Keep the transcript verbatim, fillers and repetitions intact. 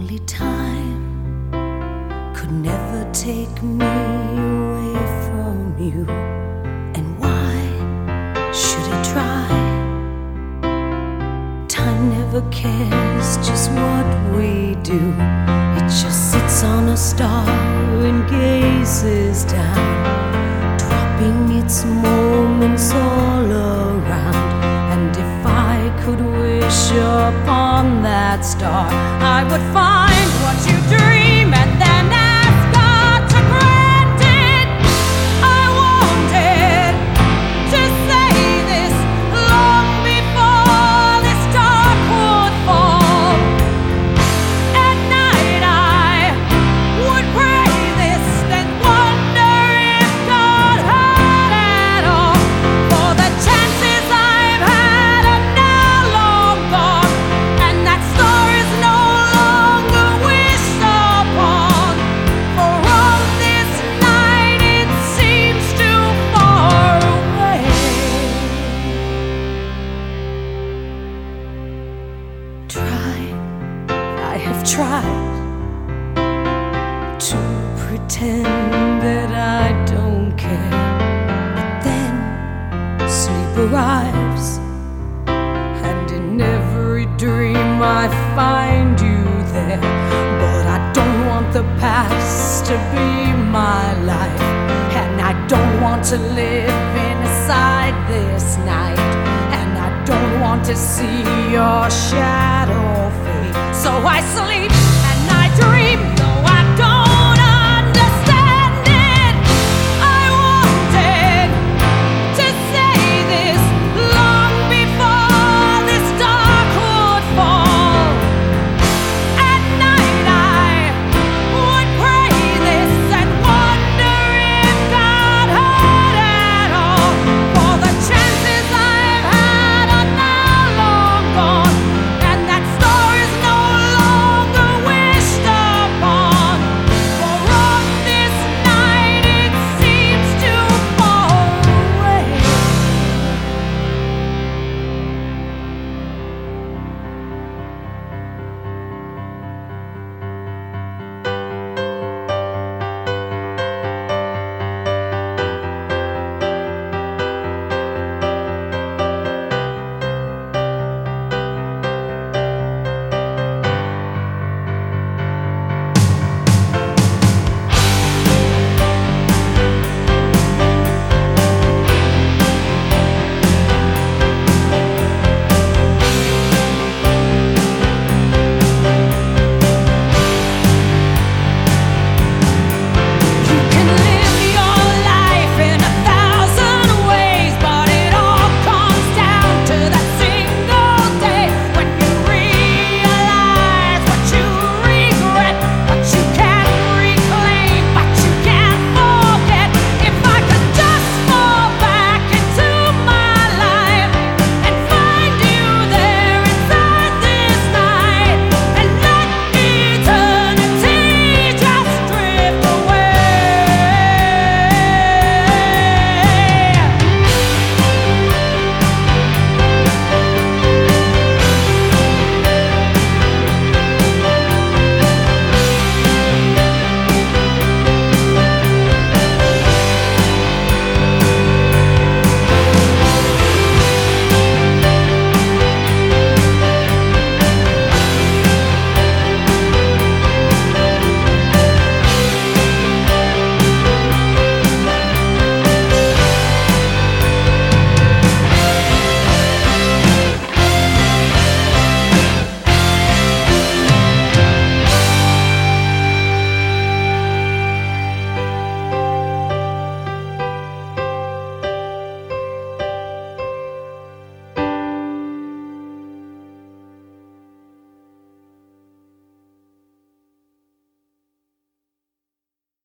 Only time could never take me away from you. And why should it try? Time never cares just what we do. It just sits on a star and gazes down, dropping its moments all around. And if I could wish upon that star, I would find what you dream and then ask God to grant it. I wanted to say this long before this dark would fall. At night I would pray this, then wonder if God heard at all. For the chances I've had are now long gone, and that star is no longer wished upon. For on this night it seems too far away. Try, I have tried to pretend that I don't care, but then sleep arrives, and in every dream I find you there. But I don't want the past to be my life, and I don't want to live inside this night, and I don't want to see your shadow fade. So I sleep